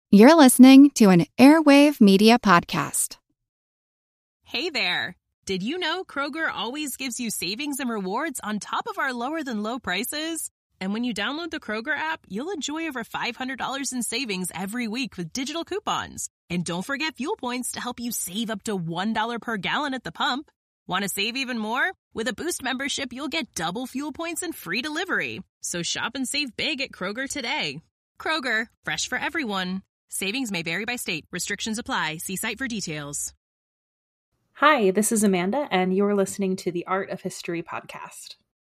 You're listening to an Airwave Media Podcast. Hey there. Did you know Kroger always gives you savings and rewards on top of our lower than low prices? And when you download the Kroger app, you'll enjoy over $500 in savings every week with digital coupons. And don't forget fuel points to help you save up to $1 per gallon at the pump. Want to save even more? With a Boost membership, you'll get double fuel points and free delivery. So shop and save big at Kroger today. Kroger, fresh for everyone. Savings may vary by state. Restrictions apply. See site for details. Hi, this is Amanda, and you're listening to the Art of History podcast.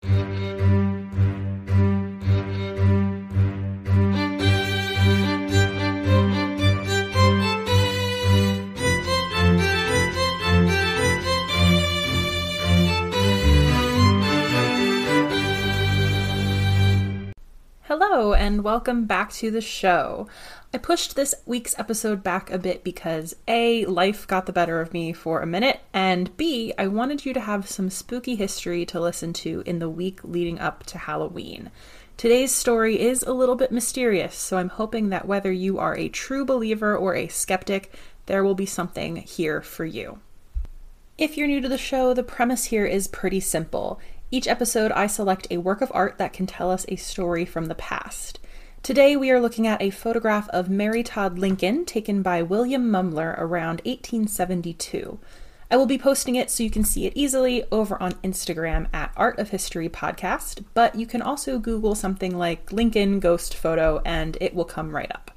Hello, and welcome back to the show. I pushed this week's episode back a bit because A, life got the better of me for a minute, and B, I wanted you to have some spooky history to listen to in the week leading up to Halloween. Today's story is a little bit mysterious, so I'm hoping that whether you are a true believer or a skeptic, there will be something here for you. If you're new to the show, the premise here is pretty simple. Each episode, I select a work of art that can tell us a story from the past. Today, we are looking at a photograph of Mary Todd Lincoln taken by William Mumler around 1872. I will be posting it so you can see it easily over on Instagram at Art of History Podcast, but you can also Google something like Lincoln ghost photo and it will come right up.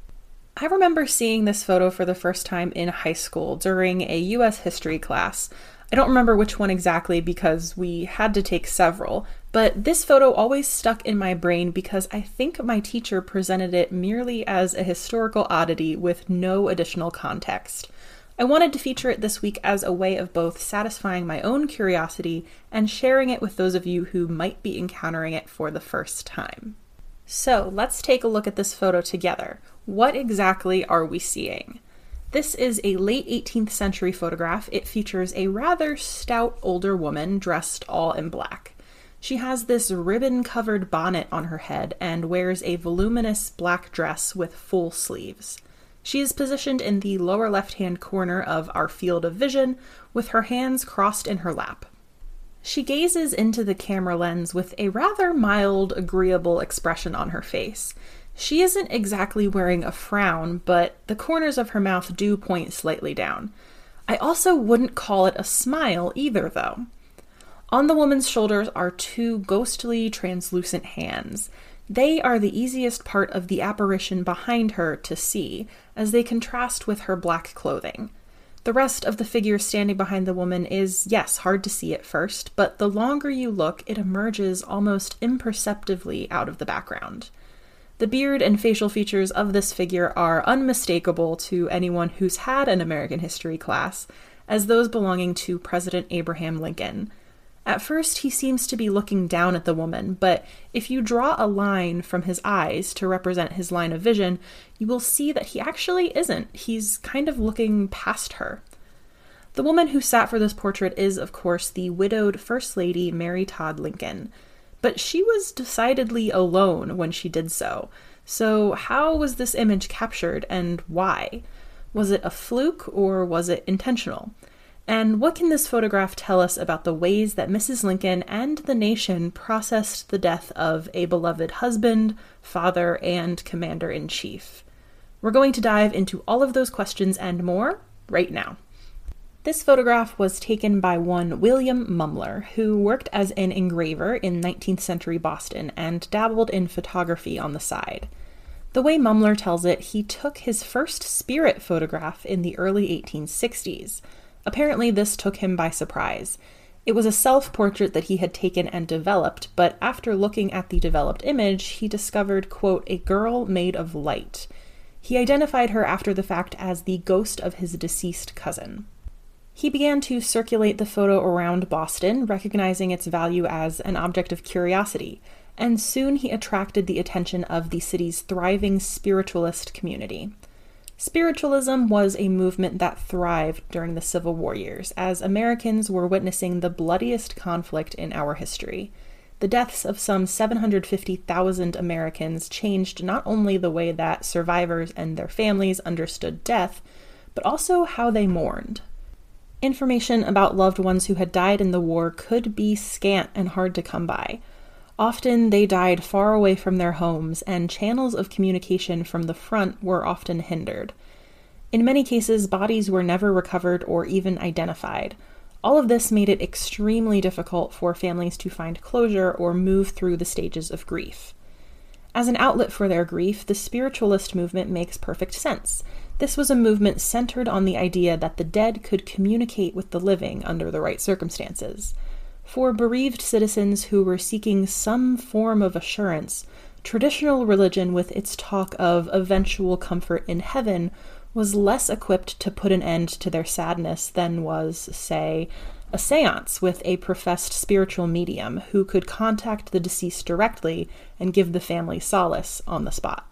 I remember seeing this photo for the first time in high school during a U.S. history class. I don't remember which one exactly because we had to take several, but this photo always stuck in my brain because I think my teacher presented it merely as a historical oddity with no additional context. I wanted to feature it this week as a way of both satisfying my own curiosity and sharing it with those of you who might be encountering it for the first time. So let's take a look at this photo together. What exactly are we seeing? This is a late 18th century photograph. It features a rather stout older woman dressed all in black. She has this ribbon-covered bonnet on her head and wears a voluminous black dress with full sleeves. She is positioned in the lower left-hand corner of our field of vision with her hands crossed in her lap. She gazes into the camera lens with a rather mild, agreeable expression on her face. She isn't exactly wearing a frown, but the corners of her mouth do point slightly down. I also wouldn't call it a smile either, though. On the woman's shoulders are two ghostly, translucent hands. They are the easiest part of the apparition behind her to see, as they contrast with her black clothing. The rest of the figure standing behind the woman is, yes, hard to see at first, but the longer you look, it emerges almost imperceptibly out of the background. The beard and facial features of this figure are unmistakable to anyone who's had an American history class, as those belonging to President Abraham Lincoln. At first, he seems to be looking down at the woman, but if you draw a line from his eyes to represent his line of vision, you will see that he actually isn't. He's kind of looking past her. The woman who sat for this portrait is, of course, the widowed First Lady Mary Todd Lincoln. But she was decidedly alone when she did so. So how was this image captured and why? Was it a fluke or was it intentional? And what can this photograph tell us about the ways that Mrs. Lincoln and the nation processed the death of a beloved husband, father, and commander-in-chief? We're going to dive into all of those questions and more right now. This photograph was taken by one William Mumler, who worked as an engraver in 19th century Boston and dabbled in photography on the side. The way Mumler tells it, he took his first spirit photograph in the early 1860s. Apparently, this took him by surprise. It was a self-portrait that he had taken and developed, but after looking at the developed image, he discovered, quote, a girl made of light. He identified her after the fact as the ghost of his deceased cousin. He began to circulate the photo around Boston, recognizing its value as an object of curiosity, and soon he attracted the attention of the city's thriving spiritualist community. Spiritualism was a movement that thrived during the Civil War years, as Americans were witnessing the bloodiest conflict in our history. the deaths of some 750,000 Americans changed not only the way that survivors and their families understood death, but also how they mourned. Information about loved ones who had died in the war could be scant and hard to come by. Often they died far away from their homes, and channels of communication from the front were often hindered. In many cases, bodies were never recovered or even identified. All of this made it extremely difficult for families to find closure or move through the stages of grief. As an outlet for their grief, the spiritualist movement makes perfect sense. This was a movement centered on the idea that the dead could communicate with the living under the right circumstances. For bereaved citizens who were seeking some form of assurance, traditional religion with its talk of eventual comfort in heaven was less equipped to put an end to their sadness than was, say, a seance with a professed spiritual medium who could contact the deceased directly and give the family solace on the spot.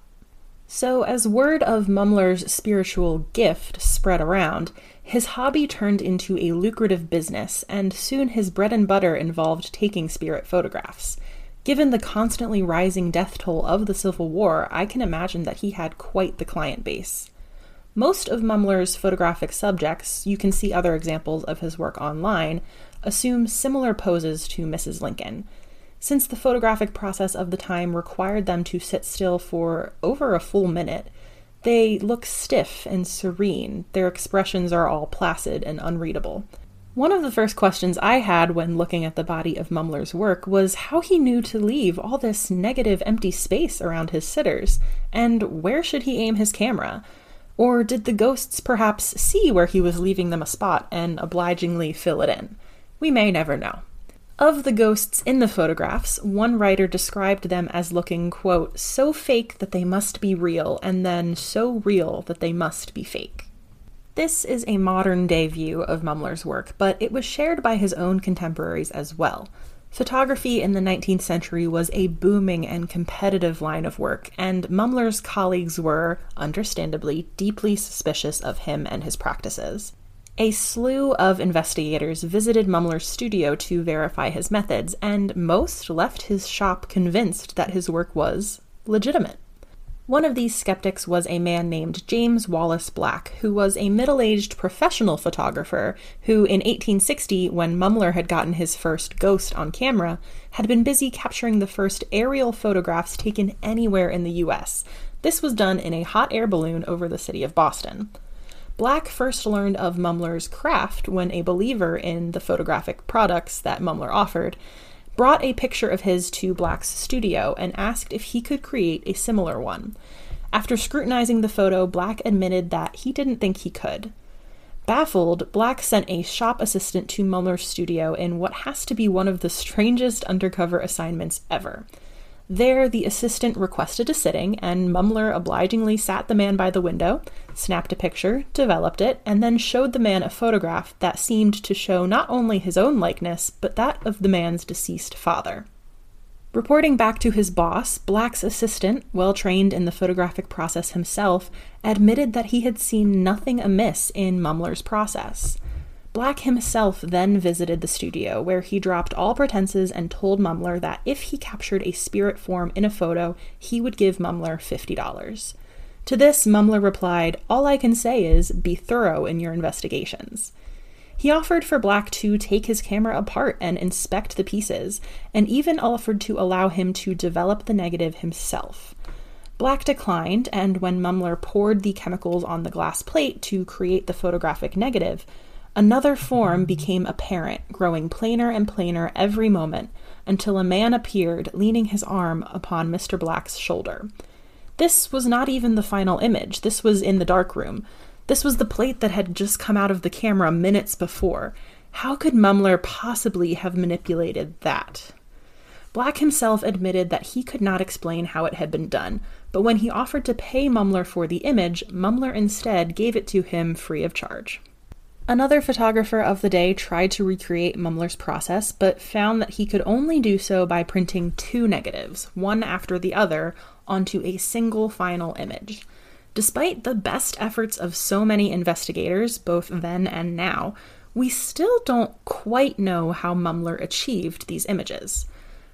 So, as word of Mumler's spiritual gift spread around, his hobby turned into a lucrative business, and soon his bread and butter involved taking spirit photographs. Given the constantly rising death toll of the Civil War, I can imagine that he had quite the client base. Most of Mumler's photographic subjects, you can see other examples of his work online, assume similar poses to Mrs. Lincoln. Since the photographic process of the time required them to sit still for over a full minute, they look stiff and serene. Their expressions are all placid and unreadable. One of the first questions I had when looking at the body of Mumler's work was how he knew to leave all this negative empty space around his sitters, and where should he aim his camera? Or did the ghosts perhaps see where he was leaving them a spot and obligingly fill it in? We may never know. Of the ghosts in the photographs, one writer described them as looking, quote, so fake that they must be real, and then so real that they must be fake. This is a modern-day view of Mumler's work, but it was shared by his own contemporaries as well. Photography in the 19th century was a booming and competitive line of work, and Mumler's colleagues were, understandably, deeply suspicious of him and his practices. A slew of investigators visited Mumler's studio to verify his methods, and most left his shop convinced that his work was legitimate. One of these skeptics was a man named James Wallace Black, who was a middle-aged professional photographer who, in 1860, when Mumler had gotten his first ghost on camera, had been busy capturing the first aerial photographs taken anywhere in the U.S. This was done in a hot air balloon over the city of Boston. Black first learned of Mumler's craft when a believer in the photographic products that Mumler offered brought a picture of his to Black's studio and asked if he could create a similar one. After scrutinizing the photo, Black admitted that he didn't think he could. Baffled, Black sent a shop assistant to Mumler's studio in what has to be one of the strangest undercover assignments ever. There, the assistant requested a sitting, and Mumler obligingly sat the man by the window, snapped a picture, developed it, and then showed the man a photograph that seemed to show not only his own likeness, but that of the man's deceased father. Reporting back to his boss, Black's assistant, well trained in the photographic process himself, admitted that he had seen nothing amiss in Mumler's process. Black himself then visited the studio, where he dropped all pretenses and told Mumler that if he captured a spirit form in a photo, he would give Mumler $50. To this, Mumler replied, "All I can say is, be thorough in your investigations." He offered for Black to take his camera apart and inspect the pieces, and even offered to allow him to develop the negative himself. Black declined, and when Mumler poured the chemicals on the glass plate to create the photographic negative, another form became apparent, growing plainer and plainer every moment, until a man appeared, leaning his arm upon Mr. Black's shoulder. This was not even the final image. This was in the darkroom. This was the plate that had just come out of the camera minutes before. How could Mumler possibly have manipulated that? Black himself admitted that he could not explain how it had been done, but when he offered to pay Mumler for the image, Mumler instead gave it to him free of charge. Another photographer of the day tried to recreate Mumler's process, but found that he could only do so by printing two negatives, one after the other, onto a single final image. Despite the best efforts of so many investigators, both then and now, we still don't quite know how Mumler achieved these images.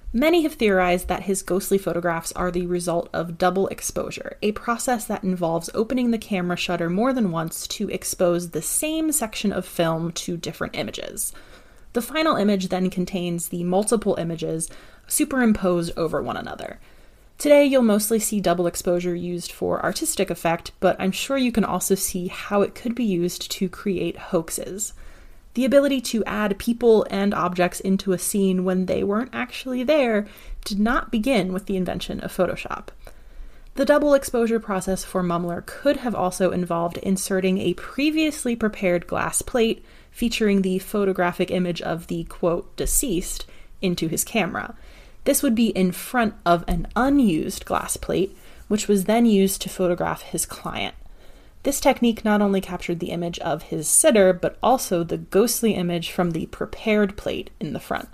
Many have theorized that his ghostly photographs are the result of double exposure, a process that involves opening the camera shutter more than once to expose the same section of film to different images. The final image then contains the multiple images superimposed over one another. Today, you'll mostly see double exposure used for artistic effect, but I'm sure you can also see how it could be used to create hoaxes. The ability to add people and objects into a scene when they weren't actually there did not begin with the invention of Photoshop. The double exposure process for Mumler could have also involved inserting a previously prepared glass plate featuring the photographic image of the, quote, deceased into his camera. This would be in front of an unused glass plate, which was then used to photograph his client. This technique not only captured the image of his sitter, but also the ghostly image from the prepared plate in the front.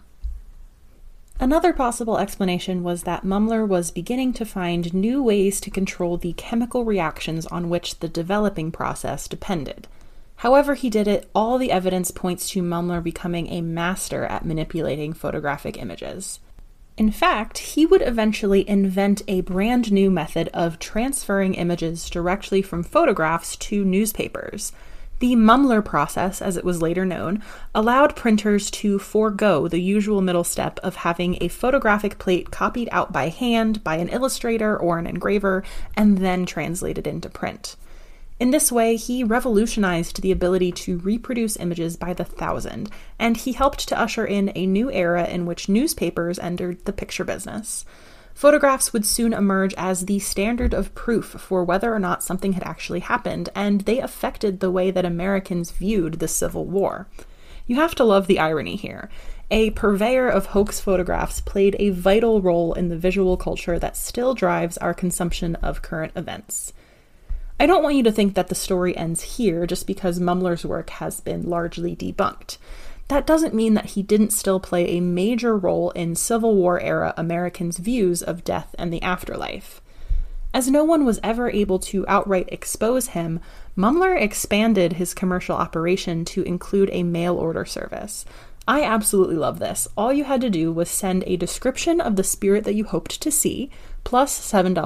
Another possible explanation was that Mumler was beginning to find new ways to control the chemical reactions on which the developing process depended. However he did it, all the evidence points to Mumler becoming a master at manipulating photographic images. In fact, he would eventually invent a brand new method of transferring images directly from photographs to newspapers. The Mumler process, as it was later known, allowed printers to forego the usual middle step of having a photographic plate copied out by hand by an illustrator or an engraver and then translated into print. In this way, he revolutionized the ability to reproduce images by the thousand, and he helped to usher in a new era in which newspapers entered the picture business. Photographs would soon emerge as the standard of proof for whether or not something had actually happened, and they affected the way that Americans viewed the Civil War. You have to love the irony here. A purveyor of hoax photographs played a vital role in the visual culture that still drives our consumption of current events. I don't want you to think that the story ends here just because Mumler's work has been largely debunked. That doesn't mean that he didn't still play a major role in Civil War-era Americans' views of death and the afterlife. As no one was ever able to outright expose him, Mumler expanded his commercial operation to include a mail-order service. I absolutely love this. All you had to do was send a description of the spirit that you hoped to see, plus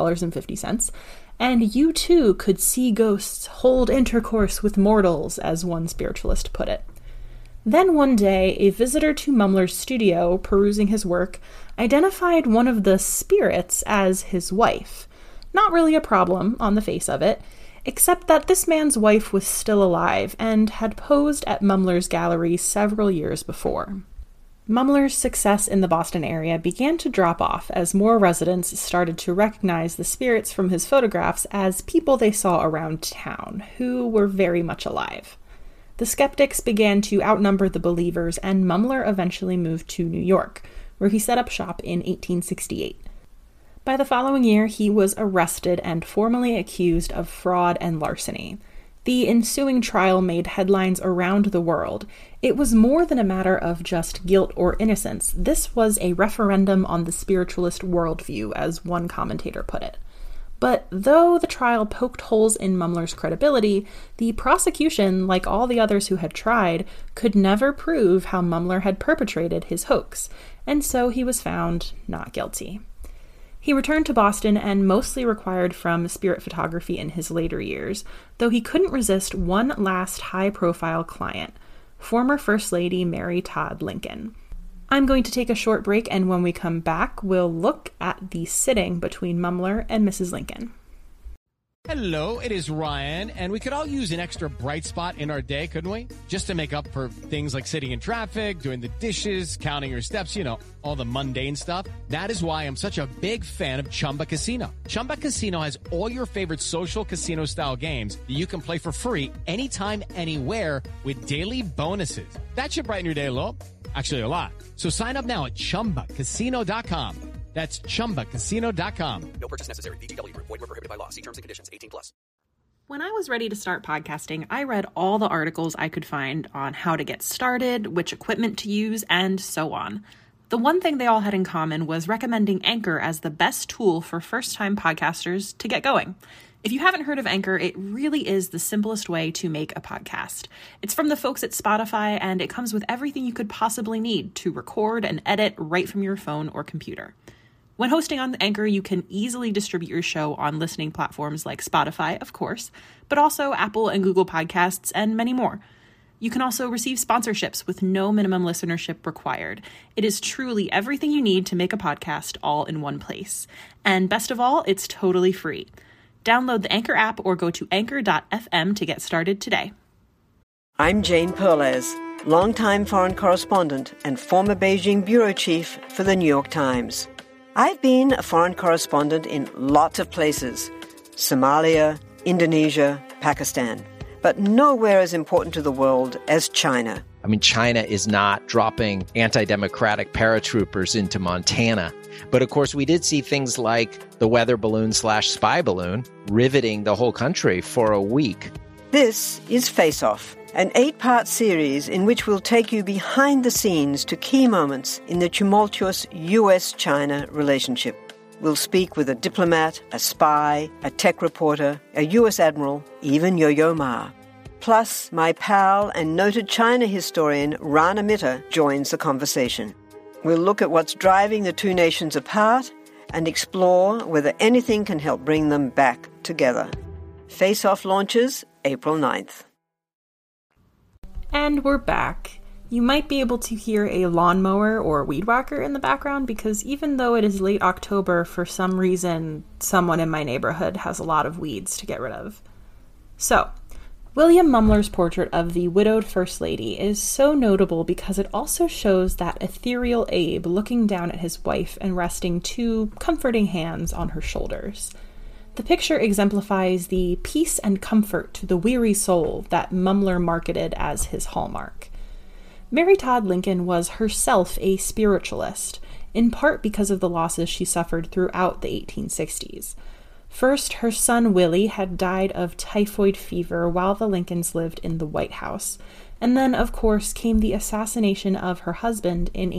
$7.50, and you too could see ghosts, hold intercourse with mortals, as one spiritualist put it. Then one day, a visitor to Mumler's studio, perusing his work, identified one of the spirits as his wife. Not really a problem on the face of it, except that this man's wife was still alive and had posed at Mumler's gallery several years before. Mumler's success in the Boston area began to drop off as more residents started to recognize the spirits from his photographs as people they saw around town, who were very much alive. The skeptics began to outnumber the believers, and Mumler eventually moved to New York, where he set up shop in 1868. By the following year, he was arrested and formally accused of fraud and larceny. The ensuing trial made headlines around the world. It was more than a matter of just guilt or innocence. This was a referendum on the spiritualist worldview, as one commentator put it. But though the trial poked holes in Mumler's credibility, the prosecution, like all the others who had tried, could never prove how Mumler had perpetrated his hoax, and so he was found not guilty. He returned to Boston and mostly required from spirit photography in his later years, though he couldn't resist one last high-profile client, former First Lady Mary Todd Lincoln. I'm going to take a short break, and when we come back, we'll look at the sitting between Mumler and Mrs. Lincoln. Hello, it is Ryan, and we could all use an extra bright spot in our day, couldn't we? Just to make up for things like sitting in traffic, doing the dishes, counting your steps, you know, all the mundane stuff. That is why I'm such a big fan of Chumba Casino. Chumba Casino has all your favorite social casino-style games that you can play for free anytime, anywhere with daily bonuses. That should brighten your day a little. Actually, a lot. So sign up now at ChumbaCasino.com. That's ChumbaCasino.com. No purchase necessary. VGW Group. Void where prohibited by law. See terms and conditions. 18+. When I was ready to start podcasting, I read all the articles I could find on how to get started, which equipment to use, and so on. The one thing they all had in common was recommending Anchor as the best tool for first-time podcasters to get going. If you haven't heard of Anchor, it really is the simplest way to make a podcast. It's from the folks at Spotify, and it comes with everything you could possibly need to record and edit right from your phone or computer. When hosting on Anchor, you can easily distribute your show on listening platforms like Spotify, of course, but also Apple and Google Podcasts and many more. You can also receive sponsorships with no minimum listenership required. It is truly everything you need to make a podcast all in one place. And best of all, it's totally free. Download the Anchor app or go to anchor.fm to get started today. I'm Jane Perlez, longtime foreign correspondent and former Beijing bureau chief for the New York Times. I've been a foreign correspondent in lots of places: Somalia, Indonesia, Pakistan. But nowhere as important to the world as China. I mean, China is not dropping anti-democratic paratroopers into Montana. But of course, we did see things like the weather balloon / spy balloon riveting the whole country for a week. This is Face Off, an 8-part series in which we'll take you behind the scenes to key moments in the tumultuous U.S.-China relationship. We'll speak with a diplomat, a spy, a tech reporter, a U.S. admiral, even Yo-Yo Ma. Plus, my pal and noted China historian Rana Mitter joins the conversation. We'll look at what's driving the two nations apart and explore whether anything can help bring them back together. Face Off launches April 9th. And we're back. You might be able to hear a lawnmower or weed whacker in the background because even though it is late October, for some reason, someone in my neighborhood has a lot of weeds to get rid of. So, William Mumler's portrait of the widowed First Lady is so notable because it also shows that ethereal Abe looking down at his wife and resting 2 comforting hands on her shoulders. The picture exemplifies the peace and comfort to the weary soul that Mumler marketed as his hallmark. Mary Todd Lincoln was herself a spiritualist, in part because of the losses she suffered throughout the 1860s. First, her son Willie had died of typhoid fever while the Lincolns lived in the White House, and then, of course, came the assassination of her husband in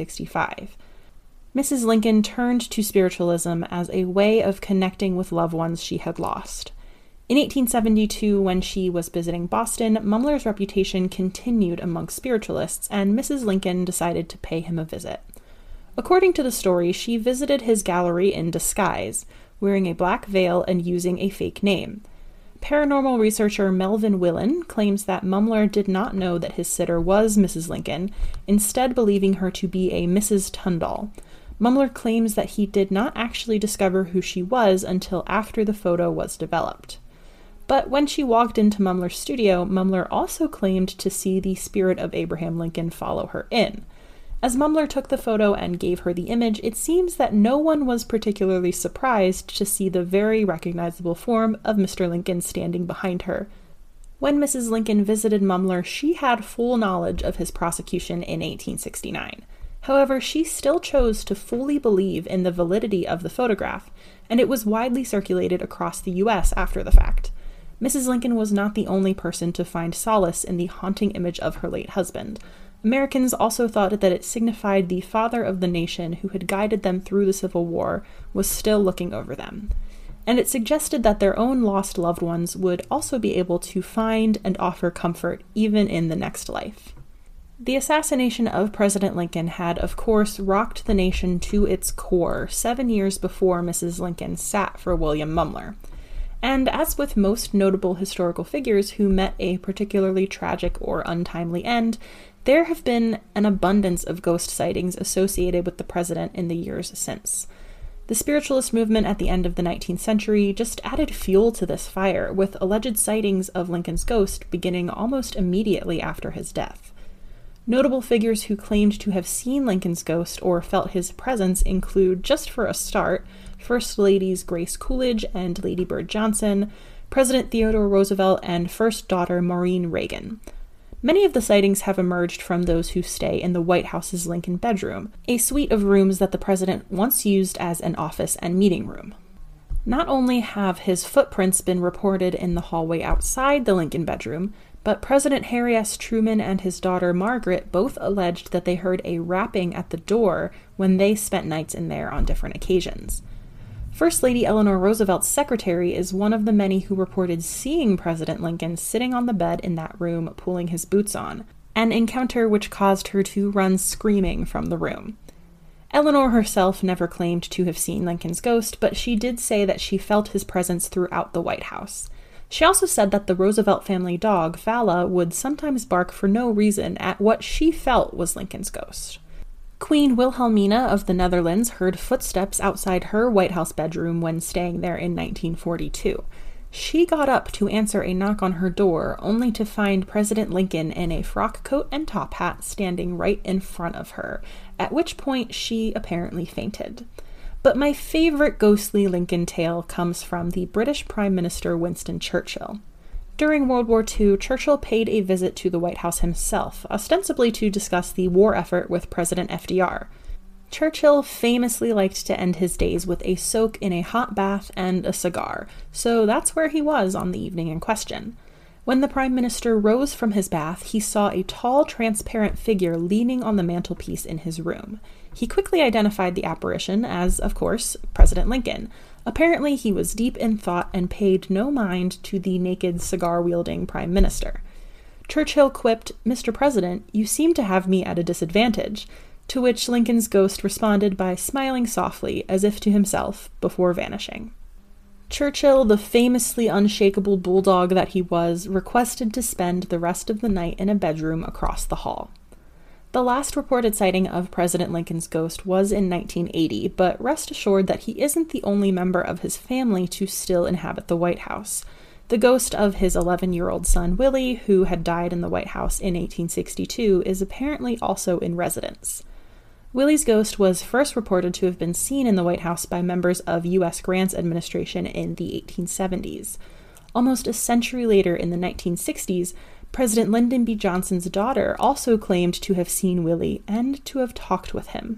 1865. Mrs. Lincoln turned to spiritualism as a way of connecting with loved ones she had lost. In 1872, when she was visiting Boston, Mumler's reputation continued among spiritualists, and Mrs. Lincoln decided to pay him a visit. According to the story, she visited his gallery in disguise, wearing a black veil and using a fake name. Paranormal researcher Melvin Willen claims that Mumler did not know that his sitter was Mrs. Lincoln, instead believing her to be a Mrs. Tundall. Mumler claims that he did not actually discover who she was until after the photo was developed. But when she walked into Mumler's studio, Mumler also claimed to see the spirit of Abraham Lincoln follow her in. As Mumler took the photo and gave her the image, it seems that no one was particularly surprised to see the very recognizable form of Mr. Lincoln standing behind her. When Mrs. Lincoln visited Mumler, she had full knowledge of his prosecution in 1869. However, she still chose to fully believe in the validity of the photograph, and it was widely circulated across the U.S. after the fact. Mrs. Lincoln was not the only person to find solace in the haunting image of her late husband. Americans also thought that it signified the father of the nation who had guided them through the Civil War was still looking over them. And it suggested that their own lost loved ones would also be able to find and offer comfort even in the next life. The assassination of President Lincoln had, of course, rocked the nation to its core 7 years before Mrs. Lincoln sat for William Mumler. And as with most notable historical figures who met a particularly tragic or untimely end, there have been an abundance of ghost sightings associated with the president in the years since. The spiritualist movement at the end of the 19th century just added fuel to this fire, with alleged sightings of Lincoln's ghost beginning almost immediately after his death. Notable figures who claimed to have seen Lincoln's ghost or felt his presence include, just for a start, First Ladies Grace Coolidge and Lady Bird Johnson, President Theodore Roosevelt, and First Daughter Maureen Reagan. Many of the sightings have emerged from those who stay in the White House's Lincoln bedroom, a suite of rooms that the president once used as an office and meeting room. Not only have his footprints been reported in the hallway outside the Lincoln bedroom, but President Harry S. Truman and his daughter Margaret both alleged that they heard a rapping at the door when they spent nights in there on different occasions. First Lady Eleanor Roosevelt's secretary is one of the many who reported seeing President Lincoln sitting on the bed in that room pulling his boots on, an encounter which caused her to run screaming from the room. Eleanor herself never claimed to have seen Lincoln's ghost, but she did say that she felt his presence throughout the White House. She also said that the Roosevelt family dog, Vala, would sometimes bark for no reason at what she felt was Lincoln's ghost. Queen Wilhelmina of the Netherlands heard footsteps outside her White House bedroom when staying there in 1942. She got up to answer a knock on her door, only to find President Lincoln in a frock coat and top hat standing right in front of her, at which point she apparently fainted. But my favorite ghostly Lincoln tale comes from the British Prime Minister Winston Churchill. During World War II, Churchill paid a visit to the White House himself, ostensibly to discuss the war effort with President FDR. Churchill famously liked to end his days with a soak in a hot bath and a cigar, so that's where he was on the evening in question. When the Prime Minister rose from his bath, he saw a tall, transparent figure leaning on the mantelpiece in his room. He quickly identified the apparition as, of course, President Lincoln. Apparently, he was deep in thought and paid no mind to the naked, cigar-wielding Prime Minister. Churchill quipped, "Mr. President, you seem to have me at a disadvantage," to which Lincoln's ghost responded by smiling softly, as if to himself, before vanishing. Churchill, the famously unshakable bulldog that he was, requested to spend the rest of the night in a bedroom across the hall. The last reported sighting of President Lincoln's ghost was in 1980, but rest assured that he isn't the only member of his family to still inhabit the White House. The ghost of his 11-year-old son, Willie, who had died in the White House in 1862, is apparently also in residence. Willie's ghost was first reported to have been seen in the White House by members of U.S. Grant's administration in the 1870s. Almost a century later, in the 1960s, President Lyndon B. Johnson's daughter also claimed to have seen Willie and to have talked with him.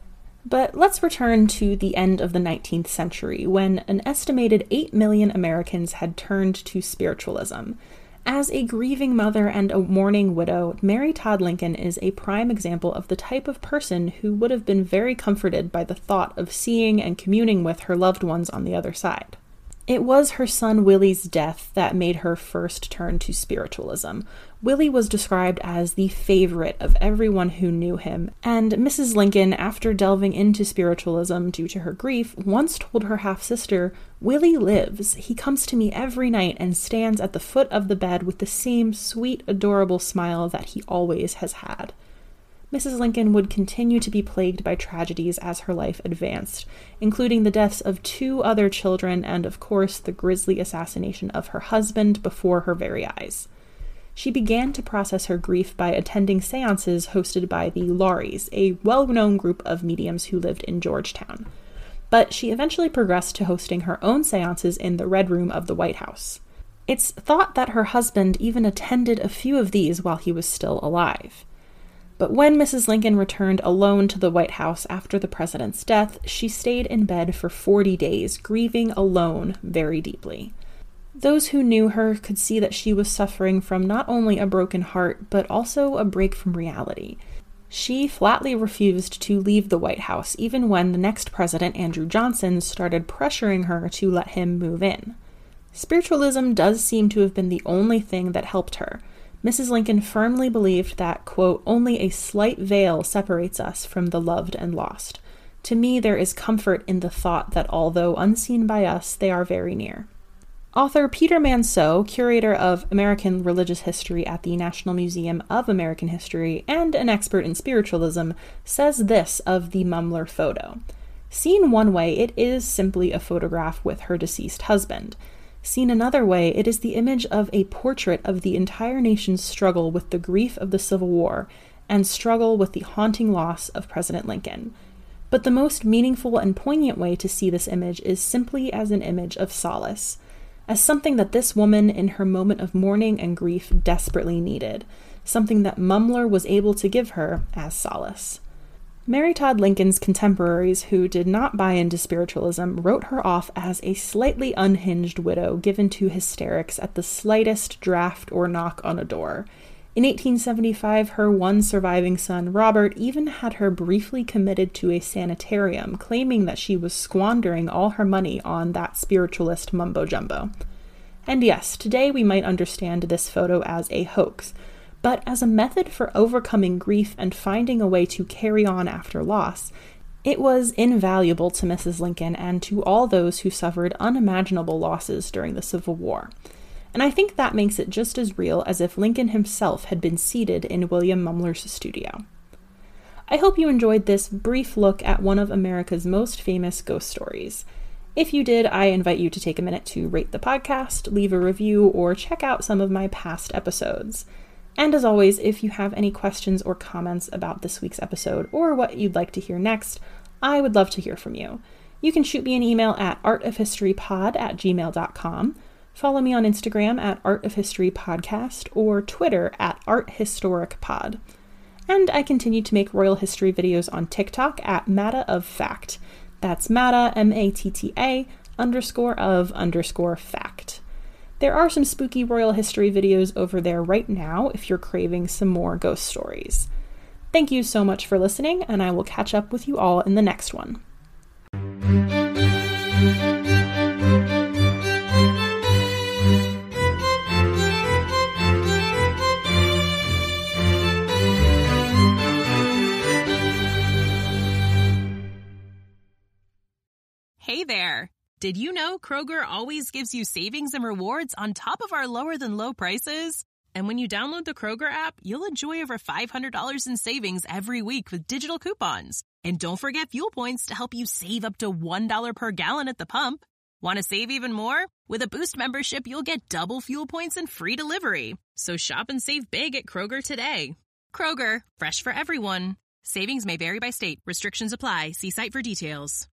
But let's return to the end of the 19th century, when an estimated 8 million Americans had turned to spiritualism. As a grieving mother and a mourning widow, Mary Todd Lincoln is a prime example of the type of person who would have been very comforted by the thought of seeing and communing with her loved ones on the other side. It was her son Willie's death that made her first turn to spiritualism. Willie was described as the favorite of everyone who knew him, and Mrs. Lincoln, after delving into spiritualism due to her grief, once told her half-sister, "Willie lives. He comes to me every night and stands at the foot of the bed with the same sweet, adorable smile that he always has had." Mrs. Lincoln would continue to be plagued by tragedies as her life advanced, including the deaths of 2 other children and, of course, the grisly assassination of her husband before her very eyes. She began to process her grief by attending seances hosted by the Lawries, a well-known group of mediums who lived in Georgetown. But she eventually progressed to hosting her own seances in the Red Room of the White House. It's thought that her husband even attended a few of these while he was still alive. But when Mrs. Lincoln returned alone to the White House after the president's death, she stayed in bed for 40 days, grieving alone very deeply. Those who knew her could see that she was suffering from not only a broken heart, but also a break from reality. She flatly refused to leave the White House, even when the next president, Andrew Johnson, started pressuring her to let him move in. Spiritualism does seem to have been the only thing that helped her. Mrs. Lincoln firmly believed that, quote, "only a slight veil separates us from the loved and lost. To me, there is comfort in the thought that although unseen by us, they are very near." Author Peter Manseau, curator of American religious history at the National Museum of American History and an expert in spiritualism, says this of the Mumler photo. Seen one way, it is simply a photograph with her deceased husband. Seen another way, it is the image of a portrait of the entire nation's struggle with the grief of the Civil War and struggle with the haunting loss of President Lincoln. But the most meaningful and poignant way to see this image is simply as an image of solace, as something that this woman in her moment of mourning and grief desperately needed, something that Mumler was able to give her as solace. Mary Todd Lincoln's contemporaries who did not buy into spiritualism wrote her off as a slightly unhinged widow given to hysterics at the slightest draft or knock on a door. In 1875, her one surviving son, Robert, even had her briefly committed to a sanitarium, claiming that she was squandering all her money on that spiritualist mumbo-jumbo. And yes, today we might understand this photo as a hoax, but as a method for overcoming grief and finding a way to carry on after loss, it was invaluable to Mrs. Lincoln and to all those who suffered unimaginable losses during the Civil War. And I think that makes it just as real as if Lincoln himself had been seated in William Mumler's studio. I hope you enjoyed this brief look at one of America's most famous ghost stories. If you did, I invite you to take a minute to rate the podcast, leave a review, or check out some of my past episodes. And as always, if you have any questions or comments about this week's episode or what you'd like to hear next, I would love to hear from you. You can shoot me an email at artofhistorypod@gmail.com, follow me on Instagram at artofhistorypodcast, or Twitter at arthistoricpod. And I continue to make royal history videos on TikTok at MattaOfFact. That's Matta, M-A-T-T-A, _of_fact. There are some spooky royal history videos over there right now if you're craving some more ghost stories. Thank you so much for listening, and I will catch up with you all in the next one. Hey there! Did you know Kroger always gives you savings and rewards on top of our lower-than-low prices? And when you download the Kroger app, you'll enjoy over $500 in savings every week with digital coupons. And don't forget fuel points to help you save up to $1 per gallon at the pump. Want to save even more? With a Boost membership, you'll get double fuel points and free delivery. So shop and save big at Kroger today. Kroger, fresh for everyone. Savings may vary by state. Restrictions apply. See site for details.